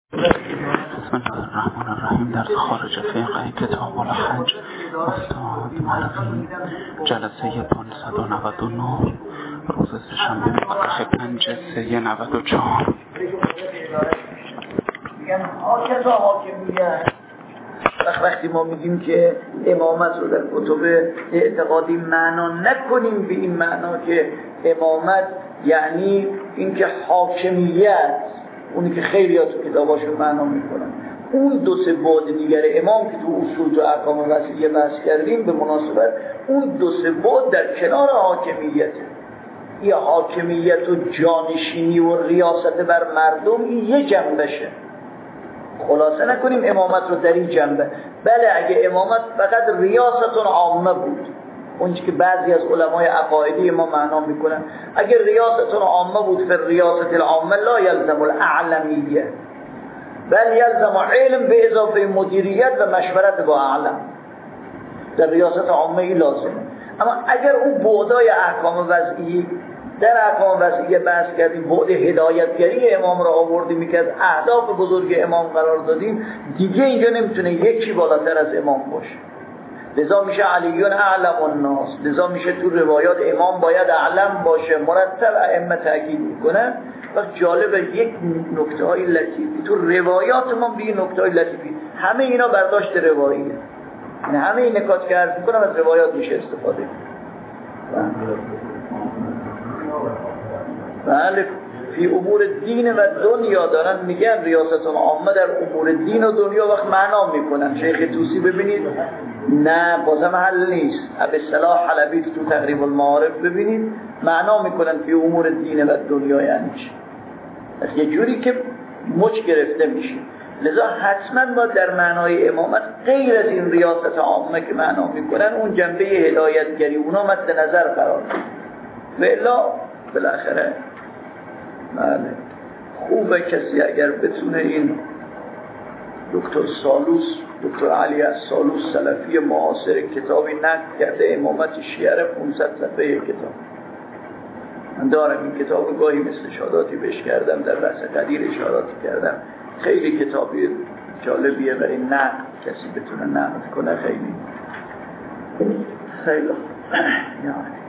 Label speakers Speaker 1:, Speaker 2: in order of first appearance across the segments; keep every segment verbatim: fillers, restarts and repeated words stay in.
Speaker 1: بسم الله الرحمن الرحیم. در خارج فقه کتاب الحج استاد مرقی جلسه پانصد و نود و نه روز سه‌شنبه ماه پنج سه نود و چهار.
Speaker 2: میگن حاکم و حاکمیت. وقتی ما میگیم که امامت رو در کتب اعتقادی معنا نکنیم به این معنا که امامت یعنی اینکه حاکمیت، اونی که خیلی ها تو کتاباشون معنا میکنن، اون دو سه بعد دیگر امام که تو اصول تو احکام وسیعه بحث کردیم به مناسبت اون دو سه بعد در کنار حاکمیته. یه حاکمیت و جانشینی و ریاست بر مردم این یه جنبشه. خلاصه نکنیم امامت رو در این جنبه. بله اگه امامت فقط ریاست عامه بود، اونچه که بعضی از علمای عقایدی ما معنا میکنن، اگر ریاست عامه بود فی ریاست العامه لا یلزم الاعلمیه بل یلزم علم به اضافه مدیریت و مشورت با اعلم. در ریاست عامه ای لازمه. اما اگر اون بعدای احکام وضعی در احکام وضعیه بحث کردیم، بعد هدایتگری امام را آوردیم که از اهداف بزرگ امام قرار دادیم، دیگه اینجا نمیتونه یکی بالاتر از امام باشه. لذا میشه علیون اعلم الناس، لذا میشه تو روایات امام باید اعلم باشه. مرتب ائمه تاکید میکنن. و جالبه یک نکته های لطیفی تو روایات ما، به این نکته های لطیفی همه اینا برداشت رواییه، یعنی همه این نکات که عرض میکنم از روایات میشه استفاده. بله فی امور دین و دنیا دارن میگن ریاست عامه در امور دین و دنیا وقت معنا میکنن. شیخ طوسی ببینید نه بازم حل نیست. ابوالصلاح حلبی تو تقریب المعارف ببینید معنا میکنن فی امور دین و دنیا یعنی چی، یه جوری که مچ گرفته میشه. لذا حتما با در معنای امامت غیر از این ریاست عامه که معنا میکنن اون جنبه هدایتگری اونا مد نظر قرار میده. و الا بالاخره بله خوبه کسی اگر بتونه این دکتر سالوس دکتر علی السالوس سلفی معاصر کتابی نقد کرده امامت شیعه پانصد صفحه کتاب. من دارم این کتاب رو گاهی مثل اشاراتی بهش کردم، در بحث قدیر اشاراتی کردم. خیلی کتابی جالبیه برای نقد، کسی بتونه نقد کنه خیلی خیلی یعنی.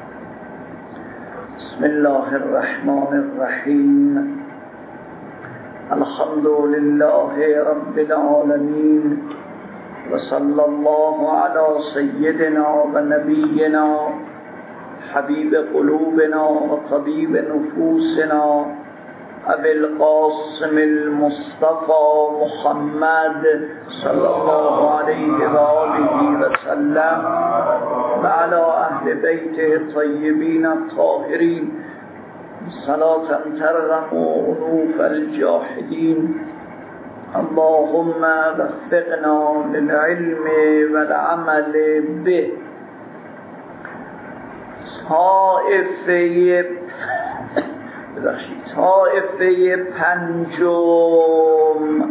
Speaker 2: بسم الله الرحمن الرحیم. الحمد لله رب العالمین و صلی الله علی سیدنا و نبینا حبیب قلوبنا و طبیب نفوسنا ابی القاسم المصطفى محمد صلی الله علیه و آله و سلم و علی اهل بیته الطیبین الطاهرین صلاة ترغم انوف الجاحدین. اللهم وفقنا للعلم والعمل به. طائفه طائفه پنجم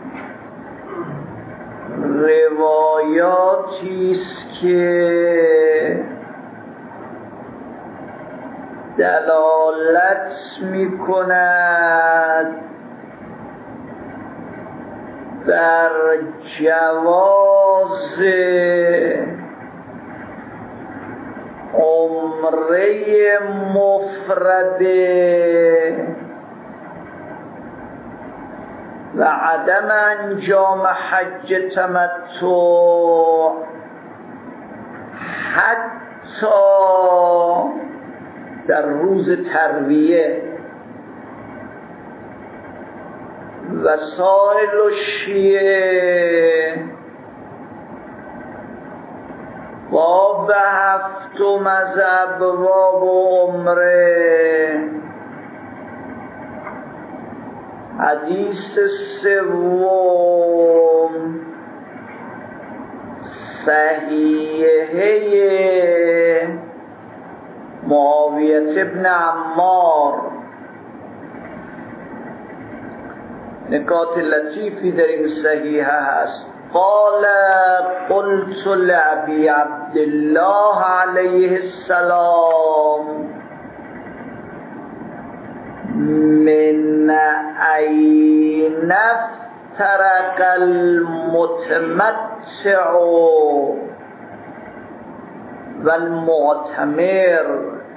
Speaker 2: روایاتی است که دلالت می کند بر جواز عمره مفرده و عدم انجام حج تمتع حتی در روز ترویه. و سائل و شیعه باب هفتم از ابواب عمره حدیث سوم صحیحه معاویه ابن عمار. نکات لطیفی در این صحیحه هست. قال قلت لأبي عبد الله عليه السلام من أين حين افترق المتمتع والمعتمر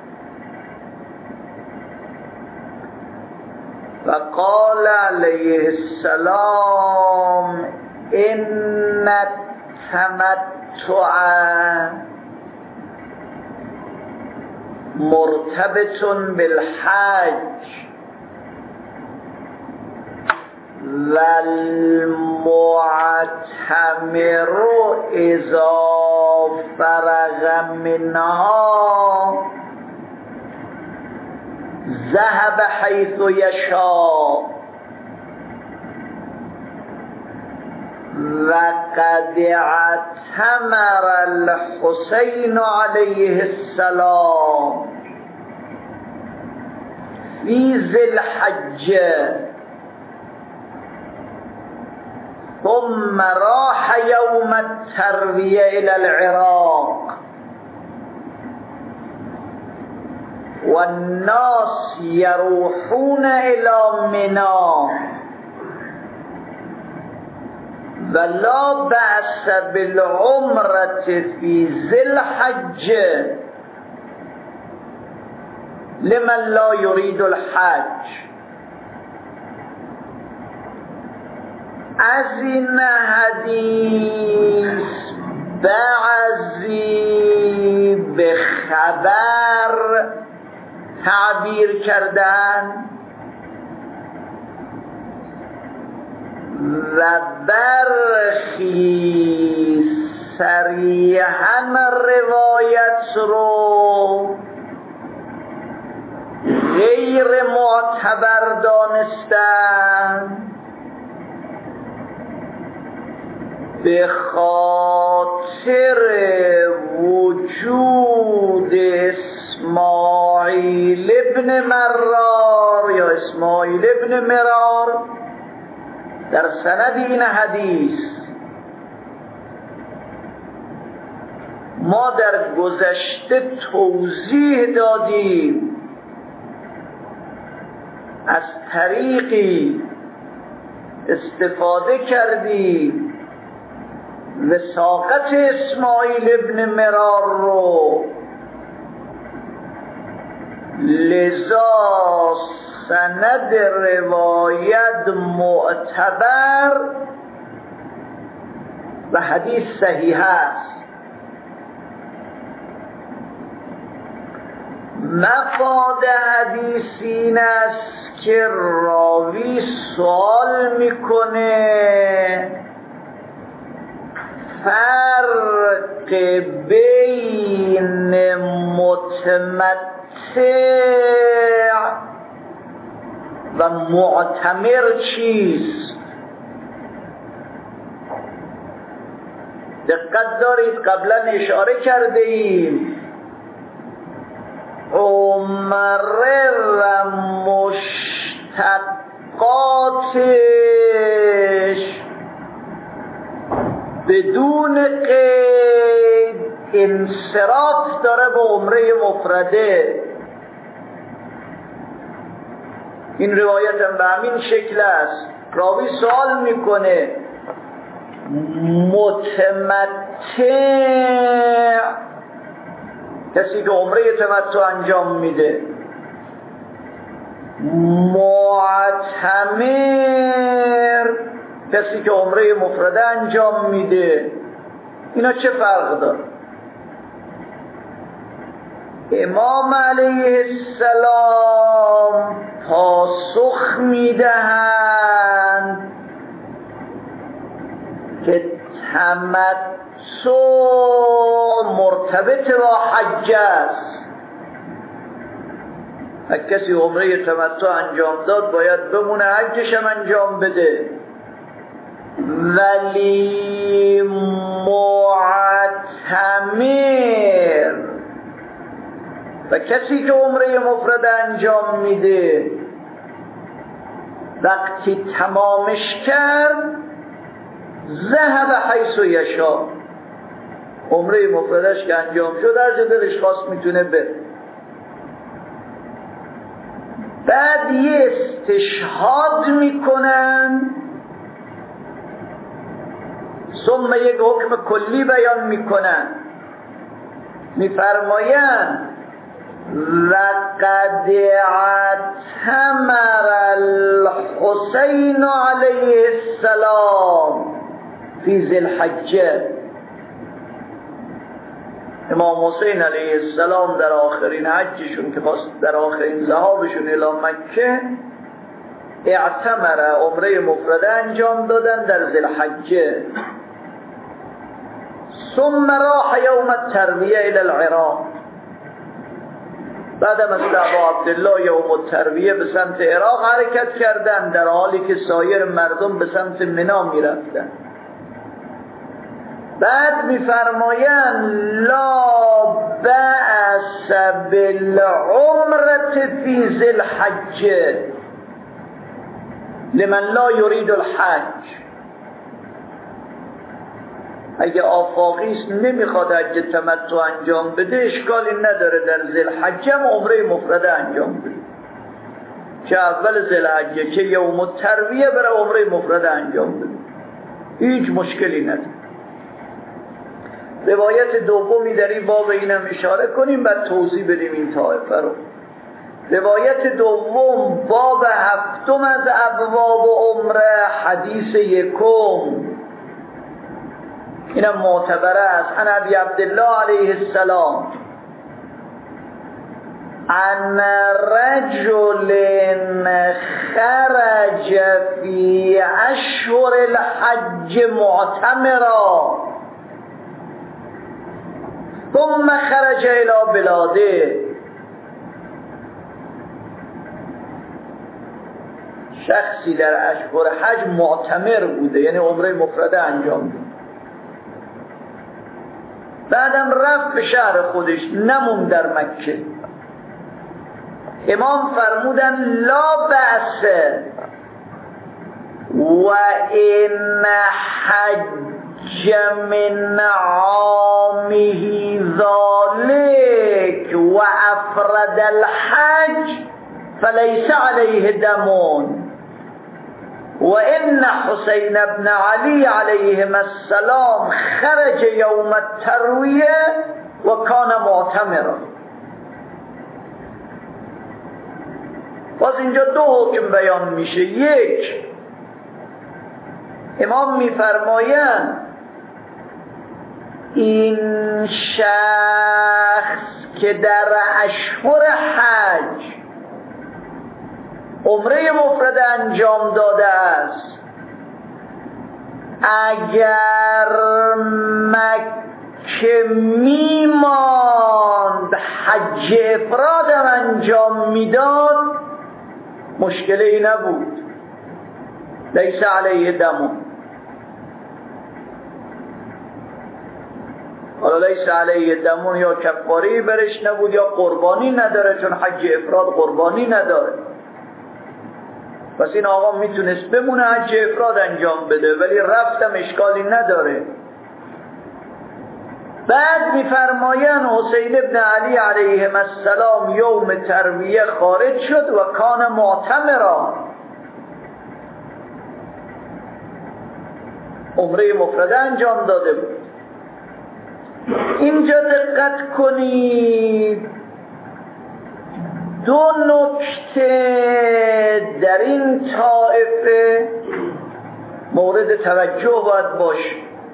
Speaker 2: فقال عليه السلام إن التمتع مرتبط بالحج والمعتمر إذا فرغ منها ذهب حيث يشاء وقد اعتمر الحسين عليه السلام في ذي الحجة ثم راح يوم التروية إلى العراق والناس يروحون إلى منى ولا بأس بالعمرة في ذي الحجة لمن لا يريد الحج. از این حدیث بعضی به خبر تعبیر کردن و برخی صریحاً روایت رو غیر معتبر دانستن به خاطر وجود اسماعیل ابن مرار یا اسماعیل ابن مرار در سند این حدیث. ما در گذشته توضیح دادیم از طریقی استفاده کردیم وثاقت اسماعیل ابن مرار رو، لذا سند روایت معتبر و حدیث صحیح است. مفاد حدیث این است که راوی سوال میکنه فرق بین متمتع و معتمر چیست؟ دقت دارید قبلا اشاره کرده ایم عمره و مشتقاتش بدون قید انصراف داره به عمره مفرده. این روایت هم به همین شکل است. راوی سوال میکنه متمتع کسی که عمره تمتع انجام میده، معتمر کسی که عمره مفرده انجام میده، اینا چه فرق داره؟ امام علیه السلام پاسخ میدهند که تمتع مرتبط با حج است و کسی عمره تمتع انجام داد باید بمونه حجش هم انجام بده. ولی معتمر و کسی که عمره مفرد انجام میده وقتی تمامش کرد ذهب حیث یشاء، عمره مفردش که انجام شد هر جا دلش خواست میتونه بره. بعد یه استشهاد میکنن، ثم یک حکم کلی بیان میکنن، میفرمایند لقد اعتمر الحسین علیه السلام فی ذی الحجه. امام حسین علیه السلام در آخرین حجشون که خواست در آخرین ذهابشون الی مکه اعتمر، عمره مفرده انجام دادن در ذی الحجه. ثم راح یوم الترویه الی العراق، بعد از ابا عبدالله یوم الترویه به سمت عراق حرکت کردن، در حالی که سایر مردم به سمت منی می رفتن. بعد می فرمایند لا بأس بالعمرة فی ذی الحجه لمن لا یرید الحج. اگه آفاقیست نمیخواد حج تمتع انجام بده، اشکالی نداره در ذی الحجه هم عمره مفرده انجام بده، چه اول ذی الحجه چه یوم الترویه بره عمره مفرده انجام بده، هیچ مشکلی نداره. روایت دومی در این باب اینم اشاره کنیم بعد توضیح بدیم این طایفه رو. روایت دوم باب هفتم از ابواب عمره، حدیث یکم، اینم معتبره است. عن ابی عبدالله علیه السلام عن رجل خرج فی اشهر الحج معتمرا ثم خرج الى بلاده. شخصی در اشهر حج معتمر بوده، یعنی عمره مفرده انجام بوده، بعدم رفت به شهر خودش، نموند در مکه. امام فرمودن لا بأس و این حج من عامه ذالک و افرد الحج فلیس علیه دمون و ان حسین ابن علی علیهما السلام خرج یوم الترویه و کان معتمرا. باز اینجا دو حکم بیان میشه. یک، امام میفرمایند این شخص که در اشهر حج عمره مفرده انجام داده است، اگر مکه میماند حج افرادم انجام میداد مشکلی نبود، لیس علیه دمون. حالا لیس علیه دمون یا کفاری برش نبود یا قربانی نداره، چون حج افراد قربانی نداره. پس این آقا میتونست بمونه حج افراد انجام بده، ولی رفتم اشکالی نداره. بعد میفرمایند حسین ابن علی علیه السلام یوم ترویه خارج شد و کان معتمرا، عمره مفرده انجام داده بود. اینجا دقت کنید، دو نکته در این طائفه مورد توجه باید باشه.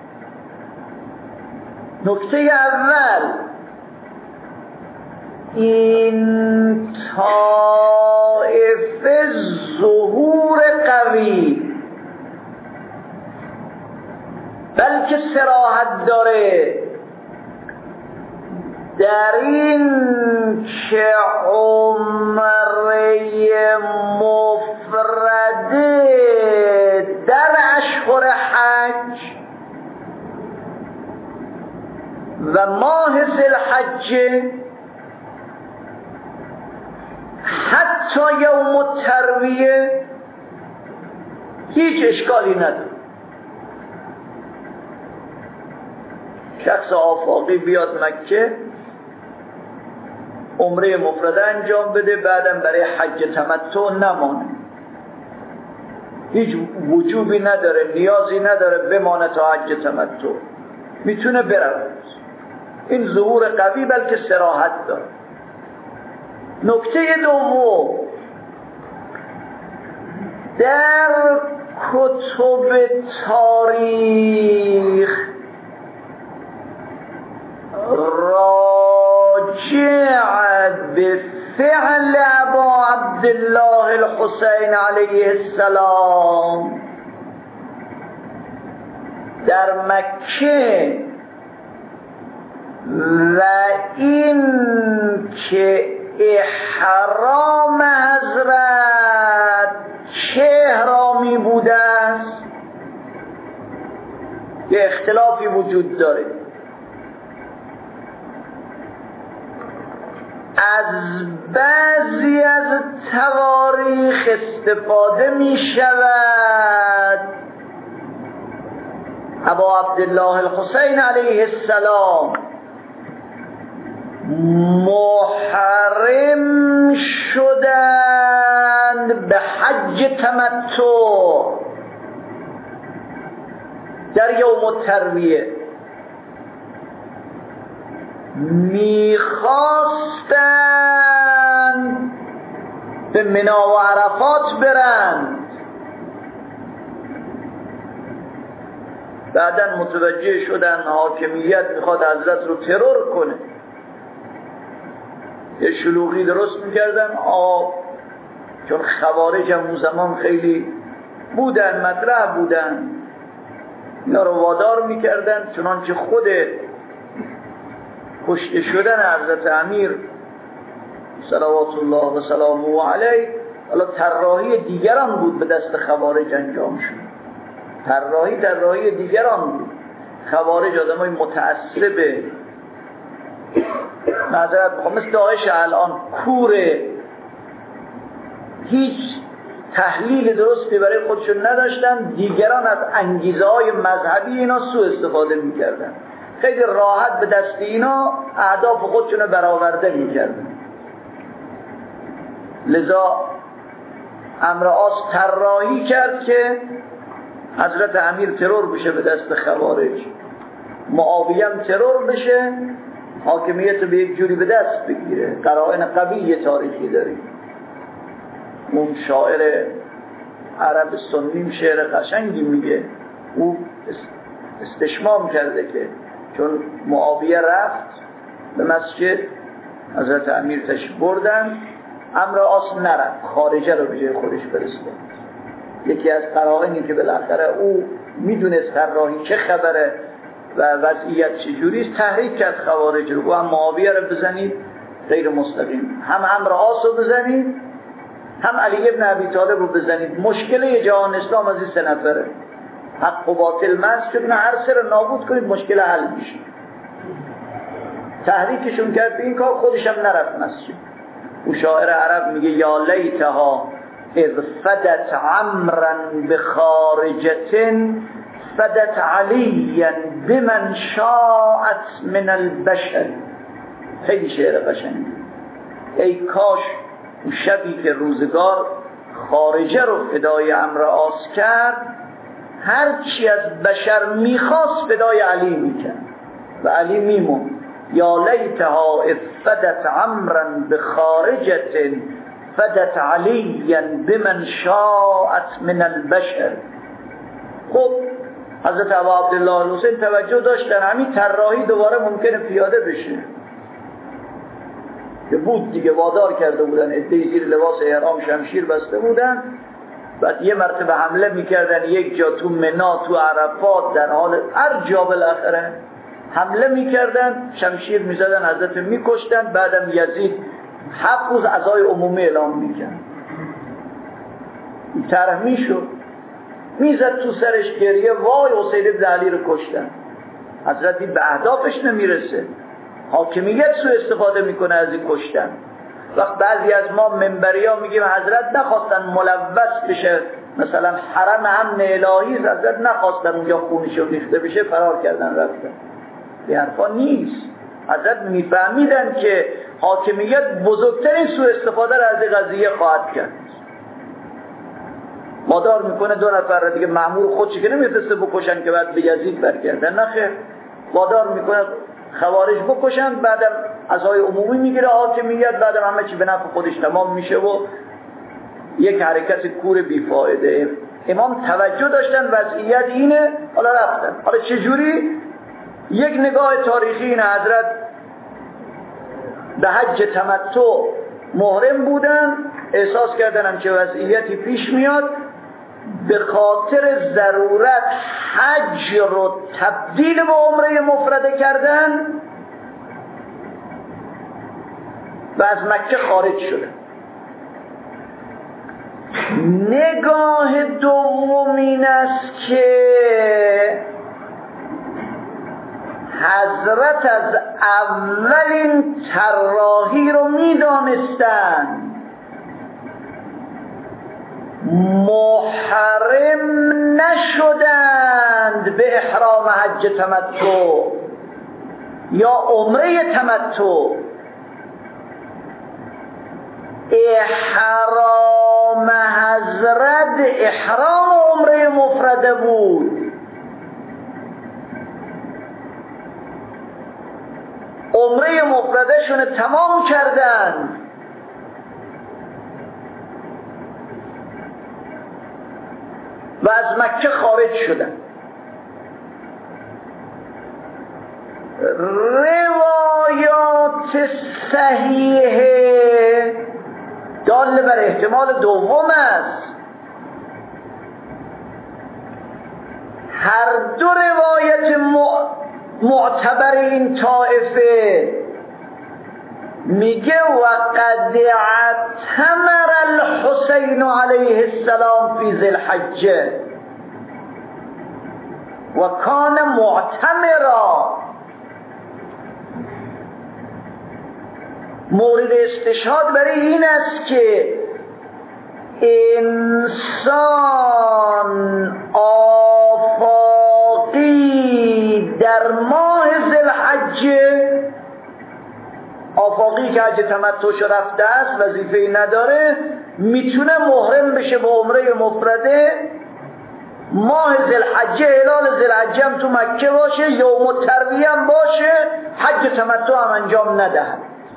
Speaker 2: نکته اول، این طائفه ظهور قوی بلکه صراحت داره در این که عمره مفرده در اشهر حج و ماه ذی الحجه حتی یوم الترویه هیچ اشکالی نداره. شخص آفاقی بیاد مکه عمره مفرده انجام بده، بعدم برای حج تمتع نمانه، هیچ وجوبی نداره، نیازی نداره بمانه تا حج تمتع، میتونه برود. این ظهور قوی بلکه صراحت داره. نکته دوم، در کتب تاریخ راجع به فعل ابا عبدالله الحسین علیه السلام در مکه و این که احرام حضرت چه احرامی بوده است یه اختلافی وجود داره. از بعضی از تواریخ استفاده می شود ابا عبدالله الحسین علیه السلام محرم شدند به حج تمتع در یوم الترویه، میخواستند به منا و عرفات برند، بعداً متوجه شدن حاکمیت میخواد حضرت رو ترور کنه، یه شلوغی درست میکردن. آه چون خوارج هم اون زمان خیلی بودن، مطرح بودن، اینا رو وادار میکردن، چنانچه خود کشته شدن حضرت امیر صلوات الله و سلامه علیه حالا طراحی دیگران بود، به دست خوارج انجام شد. طراحی طراحی دیگران بود. خوارج آدمای متعصب نظرت بخوام مثل داعش الان کوره، هیچ تحلیل درستی برای خودشون نداشتن، دیگران از انگیزه های مذهبی اینا سوء استفاده میکردن، خیلی راحت به دست اینا اهداف خودشون رو برآورده میکردن. لذا امر آس طراحی کرد که حضرت امیر ترور بشه به دست خوارج، معاویه هم ترور بشه، حاکمیت به یک جوری به دست بگیره. قرائن قوی تاریخی داریم. اون شاعر عرب سنیم شعر قشنگی میگه، او استشمام کرده که چون معاویه رفت به مسجد، حضرت امیر تشریف بردن، امر آس نرفت، خارجه رو به جای خودش فرستاد. یکی از قرائنی که بالاخره او میدونست طراحی چه خبره و وضعیت چجوریست، تحریک کرد خوارج رو. و هم معاویه رو بزنید غیر مستقیم، هم امر آس رو بزنید، هم علی ابن ابی طالب رو بزنید. مشکل جهان اسلام از این سه نفره، حق و باطل محض شد، نه هر سه رو نابود کنید مشکل حل میشه. تحریکشون کرد به این کار، خودش هم نرفت مسجد. او شاعر عرب میگه یا لیتها اذ فدت عمرا بخارجة فدت علیا بمن شاءت من البشر. خیلی شعر قشنگی. ای کاش اون شبی که روزگار خارجه رو فدای عمرو آس کرد، هر چی از بشر میخواست فدای علی میکرد و علی میمون. یا لیتها اذ فدت عمرا بخارجة فدت علیا بمن شاءت من البشر. خب حضرت ابا عبدالله الحسین توجه داشتن همین طراحی دوباره ممکنه پیاده بشه، که بود دیگه، وادار کرده بودن، عده‌ای زیر لباس احرام شمشیر بسته بودن، بعد یه مرتبه حمله میکردن یک جا تو منا، تو عرفات، در حال هر جا بالاخره حمله میکردن، شمشیر میزدن، حضرت میکشتن. بعدم یزید هفت روز عزای عمومی اعلام میکرد، طرح میشد، میزد تو سرش گریه، وای حسین ابن علی رو کشتن. حضرت به اهدافش نمیرسه، حاکمیت سو استفاده میکنه از این کشتن. وقت بعضی از ما منبری ها میگیم حضرت نخواستن ملوث بشه، مثلا حرم امن الهی، حضرت نخواستن اونجا خونشو ریخته بشه، فرار کردن رفتن. این حرفا نیست. حضرت میفهمیدن که حاکمیت بزرگترین سوء استفاده را از این قضیه خواهد کرد. مادار میکنه دو نفر را دیگه مأمور خودش که نمیتونسته بکشن که بعد به یزید برگردن، نه خیر، وادار میکنه خوارج بکشن، بعدم عزای عمومی میگیره حاکمیت، بعدم همه چی به نفع خودش تمام میشه و یک حرکت کور بیفایده. امام توجه داشتن وضعیت اینه، حالا رفتن. حالا چجوری؟ یک نگاه تاریخی این حضرت به حج تمتع محرم بودن، احساس کردن هم که وضعیتی پیش میاد، به خاطر ضرورت حج رو تبدیل به عمره مفرده کردن و از مکه خارج شدن. نگاه دوم این است که حضرت از اولین طراحی رو میدانستند، محرم نشدند به احرام حج تمتع یا عمره تمتع. احرام حضرت احرام عمره مفرده بود. عمره مفرده شون تمام کردن و از مکه خارج شدن. روایات صحیحه دال بر احتمال دوم است. هر دو روایت معتبر این طائفه میگه وقد اعتمر الحسین علیه السلام فی ذی الحجه و کان معتمرا. مورد استشهاد برای این است که انسان آفاقی در ماه ذی الحجه، آفاقی که حج تمتعش رفته است وظیفه‌ای نداره، میتونه محرم بشه به عمره مفرده. ماه ذی الحجه، هلال ذی الحجه هم تو مکه باشه، یوم الترویه هم باشه، حج تمتع هم انجام ندهد.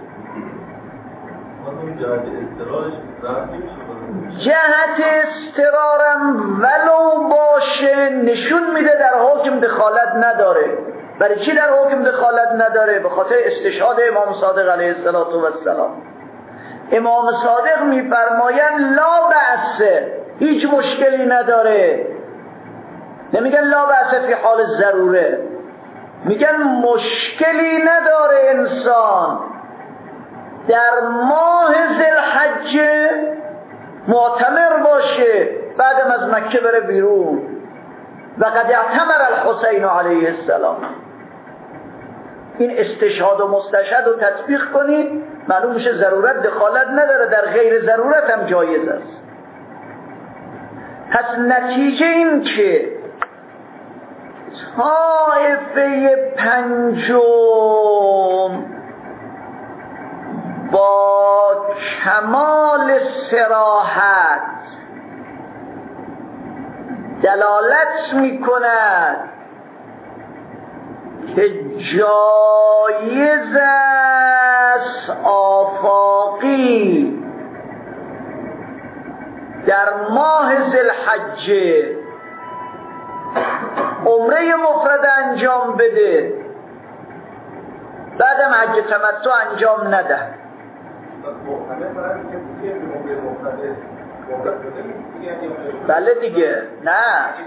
Speaker 2: جهت استقرارم ولو باشه نشون میده در حکم دخالت نداره. برای چی در حکم دخالت نداره؟ به خاطر استشهاد امام صادق علیه السلام. امام صادق میفرمایند لا بأس، هیچ مشکلی نداره. نمیگن لا بأس فی حال ضروره، میگن مشکلی نداره انسان در ماه ذی الحجه معتمر باشه، بعدم از مکه بره بیرون. و قد اعتمر الحسین علیه السلام. این استشهاد و مستشهد رو تطبیق کنید، معلوم میشه ضرورت دخالت نداره، در غیر ضرورت هم جایز است. پس نتیجه این که طائفه پنجم با کمال صراحت دلالت میکند که جایز است آفاقی در ماه ذی الحجه عمره مفرد انجام بده، بعدم حج تمتع انجام نده. بله دیگه، نه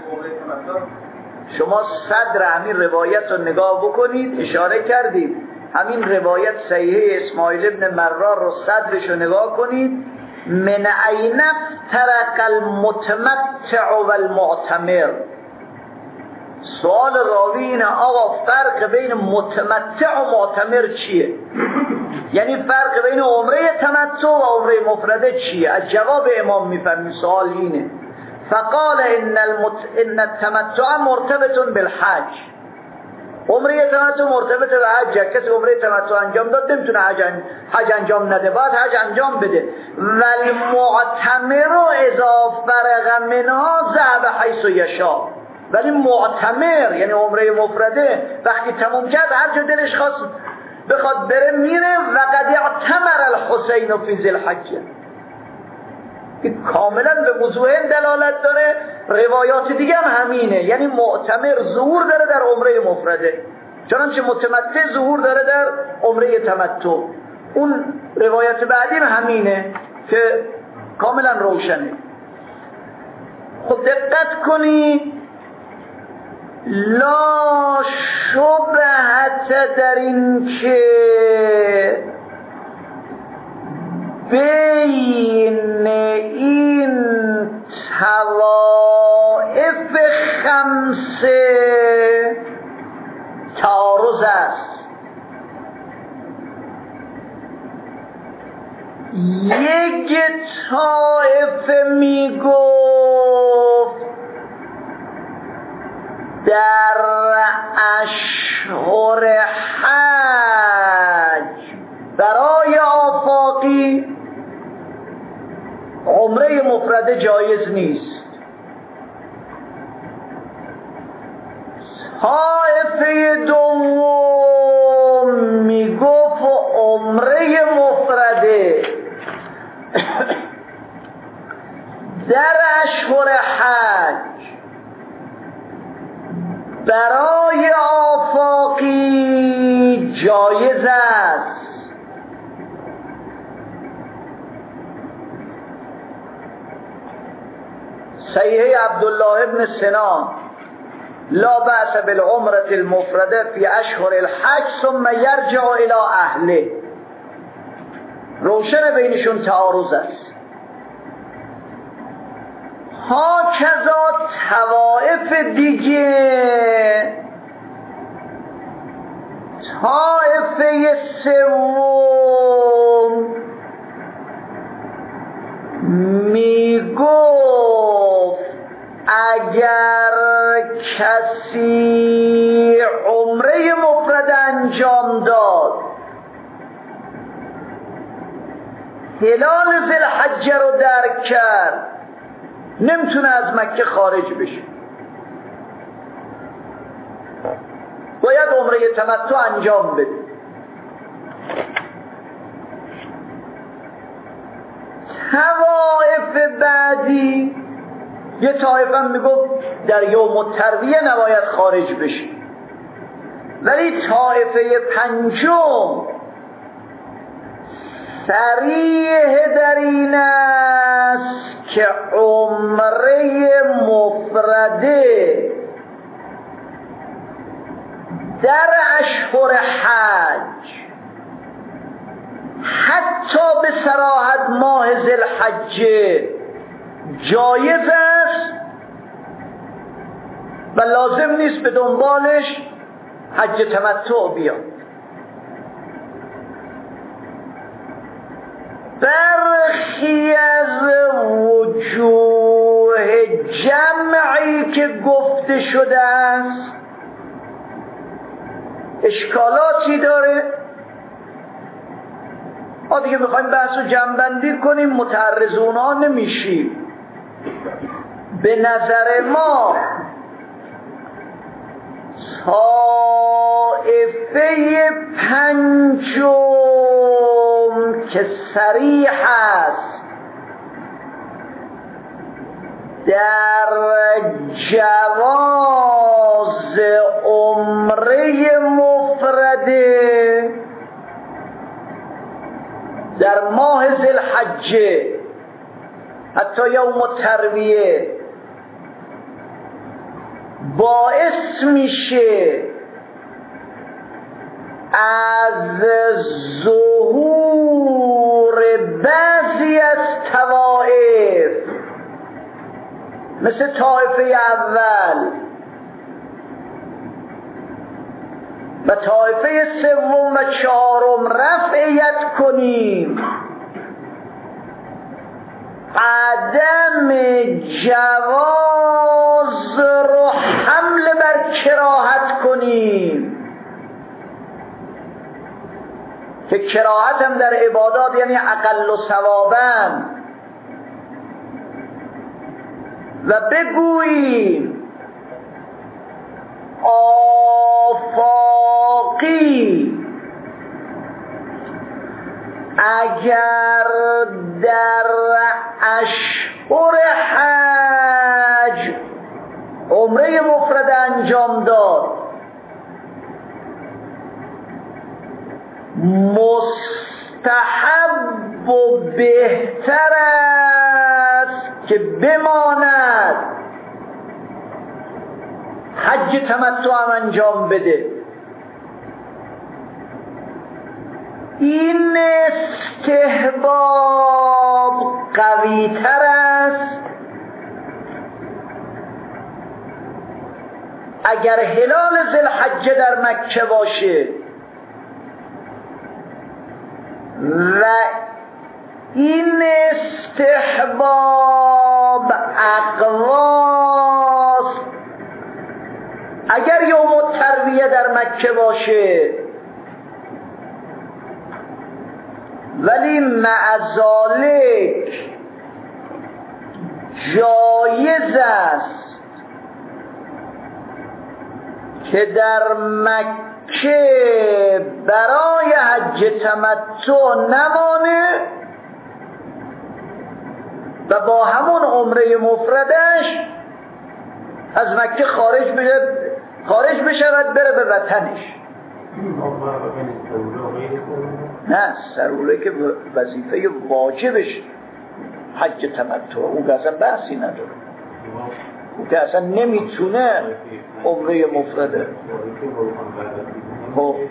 Speaker 2: شما صدر همین روایت رو نگاه بکنید، اشاره کردید همین روایت صحیحه اسماعیل ابن مرار رو صدرش رو نگاه کنید. من این ترک المتمتع و المعتمر. سوال راوی اینه آقا فرق بین متمتع و معتمر چیه؟ یعنی فرق بین عمره تمتع و عمره مفرده چیه؟ از جواب امام میفهمیم سوال اینه. فقال ان المت... ان التمتع مرتبط بالحج. عمره تمتع مرتبط به حج. کسی عمره تمتع انجام داد نمیتونه حج حج انجام نده، باید حج انجام بده. ولی معتمر اذا فرغ منها ذهب حیث یشاء. ولی معتمر یعنی عمره مفرده وقتی تموم کرد هر جا دلش خواست بخواد بره میره. و قد اعتمر الحسین فی ذی الحجه. این کاملا به موضوع دلالت داره. روایات دیگه هم همینه، یعنی معتمر ظهور داره در عمره مفرده، چنانچه متمتع ظهور داره در عمره تمتع. اون روایت بعدی هم همینه که کاملا روشنه. خب دقت کنی، لا شبهت در این که بین این طوائف خمسه تعارض است. یک طائفه می گفت در اشهر حج برای آفاقی عمره مفرده جایز نیست. طائفه دوم میگفت عمره مفرده در اشهر حج برای آفاقی جایز است. صحیح عبدالله ابن سنان لا بأس بالعمرة المفردة في اشهر الحج ثم يرجع الى اهله. روشن بینشون تعارض است. ها کذا طوائف دیگه، طائفه سوم می گفت اگر کسی عمره مفرد انجام داد هلال ذی الحجه رو درک کرد نمیتونه از مکه خارج بشه، باید عمره تمتع انجام بده. طوائف بعدی یه طایفه هم میگفت در یوم الترویه نباید خارج بشه، ولی طایفه پنجم صریح در این است که عمره مفرده در اشهر حج حتی به صراحت ماه ذی الحجه جایز است و لازم نیست به دنبالش حج تمتع بیاد. برخی از وجوه جمعی که گفته شده است اشکالاتی داره. ما دیگه میخوایم بحث رو جمع‌بندی کنیم، متعرضون ها نمیشیم. به نظر ما طائفه پنجم که صریح است در جواز عمره مفرده در ماه ذی الحجه حتی یوم الترویه باعث میشه از ظهور بعضی از طوائف مثل طائفه اول و طائفه سوم و چهارم رفعیت کنیم، عدم جواز رو حمل بر کراهت کنیم. که کراهت هم در عبادات یعنی اقل و ثوابن، و بگوییم آفاقی اگر در اشهر حج عمره مفرد انجام داد مستحب و بهتر است که بماند حج تمتع هم انجام بده. این استحباب قوی تر است اگر هلال ذوالحجه در مکه باشه و این استحباب اقواست اگر یوم الترویه در مکه باشه، ولی مع ذالک جایز است که در مکه برای حج تمتع نمانه و با همون عمره مفردش از مکه خارج بشه خارج بشود بره به وطنش. نه، سروره که وظیفه واجبش حج تمتع، اون که اصلا بحثی نداره، اون که اصلا نمیتونه عمره مفرده. خب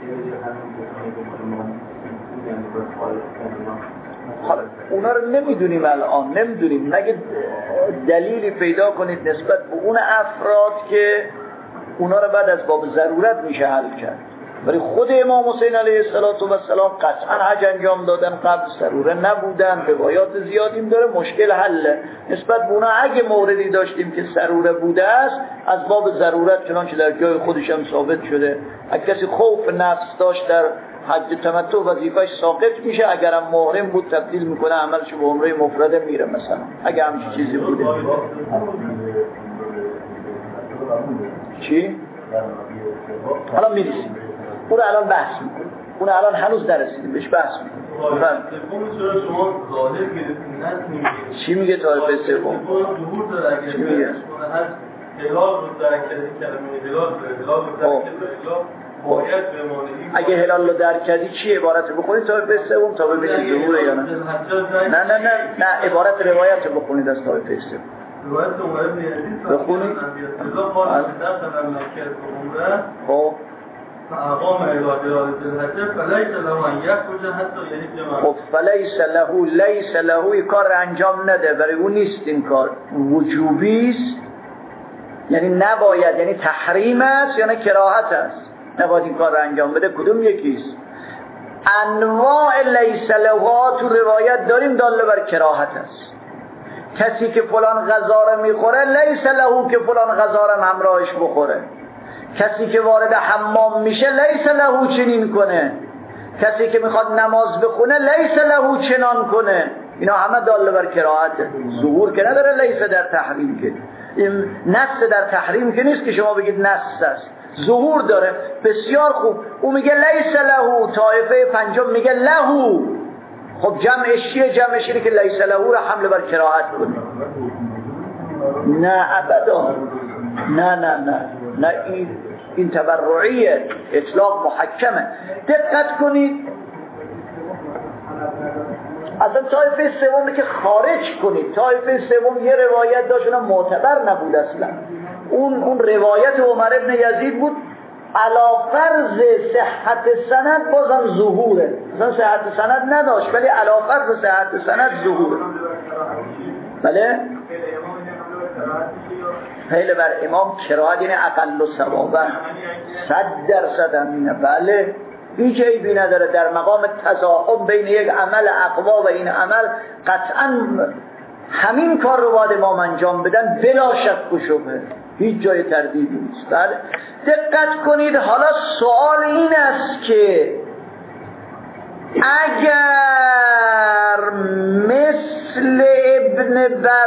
Speaker 2: حالا اونا رو نمیدونیم الان، نمیدونیم، مگه دلیلی پیدا کنید نسبت به اون افراد که اونا رو بعد از باب ضرورت میشه حل کرد. ولی خود امام حسین علیه السلام قطعا حج انجام دادن، قبل ضروره نبودن، روایات زیادیم داره، مشکل حله. نسبت به اونا اگه موردی داشتیم که ضروره بوده است از باب ضرورت، چنانچه در جای خودش هم ثابت شده، اگه کسی خوف نفس داشت در حج تمتع وظیفه‌اش ساقط میشه، اگرم محرم بود تبدیل میکنه عملش به عمره مفرده میره مثلا، اگه همچین چیزی بوده. چی؟ حالا میرسیم اون الان بحث میکنیم، اون الان هنوز نرسیدیم بهش بحث میکنیم. چی میگه طایفه سوم؟ چی میگه؟ اگه هلال رو درک کردی چی عبارت بخونید طایفه سوم تا ببینید ظهوره یا نه؟ نه نه نه نه عبارت روایت رو بخونید از طایفه سوم.
Speaker 3: روایت عمر بن یزید
Speaker 2: بخونید. خب
Speaker 3: فأقام إلى جلالة الحجة فليس له أن يخرج حتى يلج جماعة.
Speaker 2: خب فلیس له لیس له این کار انجام نده، برای اون نیست، این کار وجوبی است، یعنی نباید، یعنی تحریم است یا نه کراهت است، نباید این کار انجام بده. کدوم یکیست؟ انواع لیس له تو روایت داریم داله بر کراهت است. کسی که فلان غذا رو میخوره لیس له که فلان غذا رو همراهش بخوره. کسی که وارد حمام میشه لیس له چنین کنه. کسی که میخواد نماز بخونه لیس له چنان کنه. اینا همه داله بر کراهته. ظهور که نداره، لیس در تحریم که این نص در تحریم که نیست که شما بگید نص است، ظهور داره. بسیار خوب، او میگه لیس له، طایفه پنجم میگه له. خب جمعش چیه؟ جمعش اینه که لیس له رو حمل بر کراهت کنه. نه ابدا، نه نه نه نه این این تبرعیه، اطلاق محکمه. دقت کنید، اصلا طایفه سومی که خارج کنید، طایفه سوم یه روایت داشت اونم معتبر نبود اصلا. اون اون روایت عمر ابن یزید بود علی فرض صحت سند، بازم ظهوره. اصلا صحت سند نداشت ولی علی فرض صحت سند ظهوره. بله حیل بر امام کراهت یعنی اقل و ثوابا، صد درصد همینه. بله هیچ عیبی نداره در مقام تضاعف بین یک عمل اقوا و این عمل، قطعا همین کار رو باید امام انجام بدن بلا شک و شبهه، هیچ جای تردیدی نیست. بله دقت کنید، حالا سوال این است که اگر مثل ابن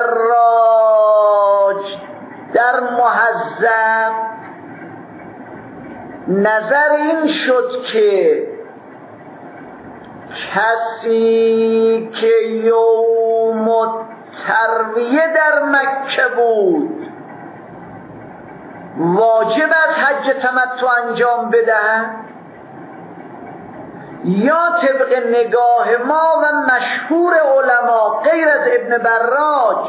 Speaker 2: براج در مهذب نظر این شد که کسی که یوم ترویه در مکه بود واجب از حج تمتع انجام بدهد، یا طبق نگاه ما و مشهور علما غیر از ابن براج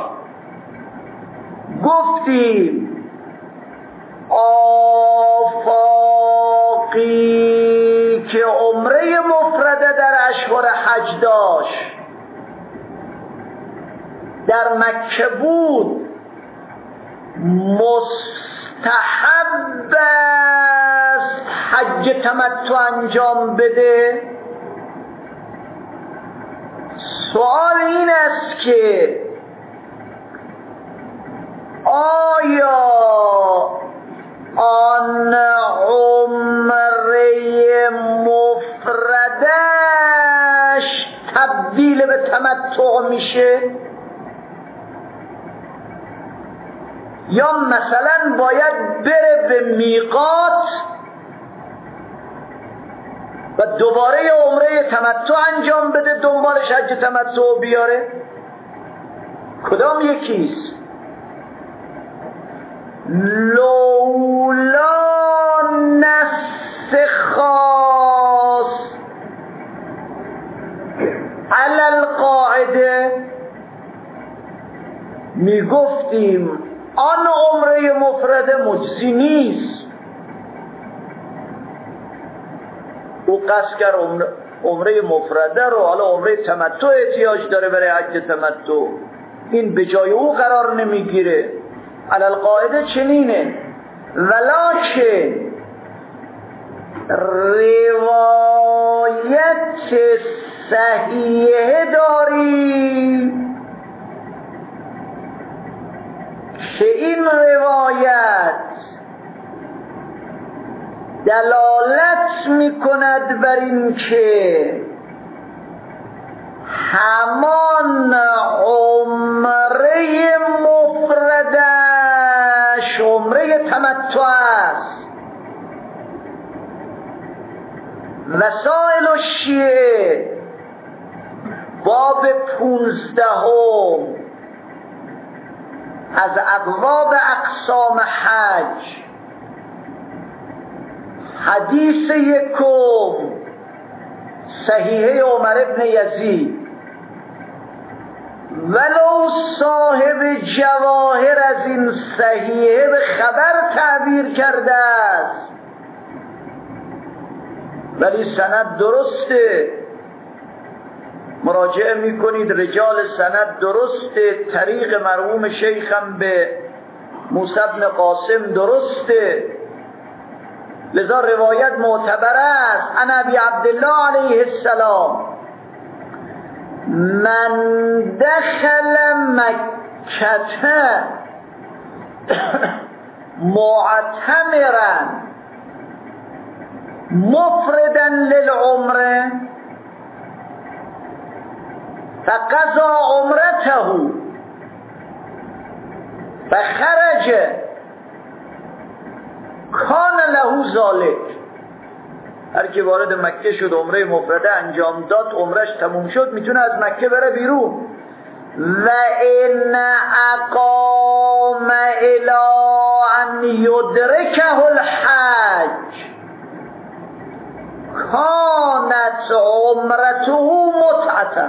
Speaker 2: گفتیم آفاقی که عمره مفرده در اشهر حج داشت در مکه بود مستحب است حج تمتع انجام بده. سوال این است که آیا آن عمره مفردش تبدیل به تمتع میشه یا مثلا باید بره به میقات و دوباره عمره تمتع انجام بده دنبالش حج تمتع بیاره؟ کدام یکیست؟ لولا نص خاص علی القاعده می گفتیم آن عمره مفرده مجزی نیست. او قصد کرد عمره, عمره مفرده رو، حالا عمره تمتع احتیاج داره برای حج تمتع، این به جای او قرار نمیگیره. علی القاعده چنینه. ولکن روایت صحیحه داری که این روایت دلالت میکند بر این که همان عمره مفردش عمره تمتع است. وسائل الشیعه باب پونزدهم از ابواب اقسام حج حدیث یکم صحیحه عمر ابن یزید، ولو صاحب جواهر از این صحیحه به خبر تعبیر کرده است ولی سند درسته، مراجعه میکنید رجال سند درسته، طریق مرحوم شیخم به موسی بن قاسم درسته، لذا روایت معتبر است. عن ابی عبدالله علیه السلام من دخل مکه معتمرا مفردا للعمره فقضى عمرته فخرج کان له ذلک. هر کی وارد مکه شد عمره مفرده انجام داد عمرش تموم شد میتونه از مکه بره بیرون. و ان اقام الی ان یدرکه الحج کانت عمرته متعتا.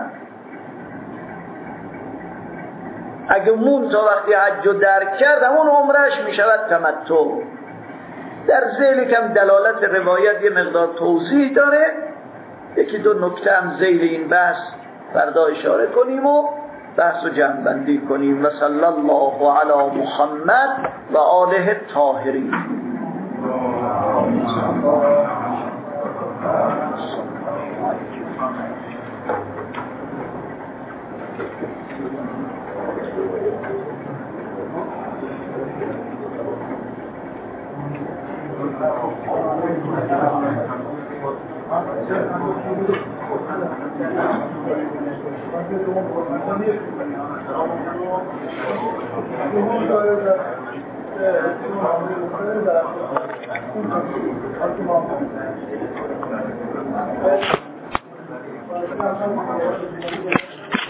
Speaker 2: اگه مون تا وقتی حج رو درک کرد همون عمرش میشود تمتع. در ذیل کم دلالت روایت یه مقدار توضیح داره، یکی دو نکته هم ذیل این بحث فردا اشاره کنیم و بحث رو جمع بندی کنیم. و صلی الله علی محمد و آله الطاهرین.
Speaker 4: Thank you.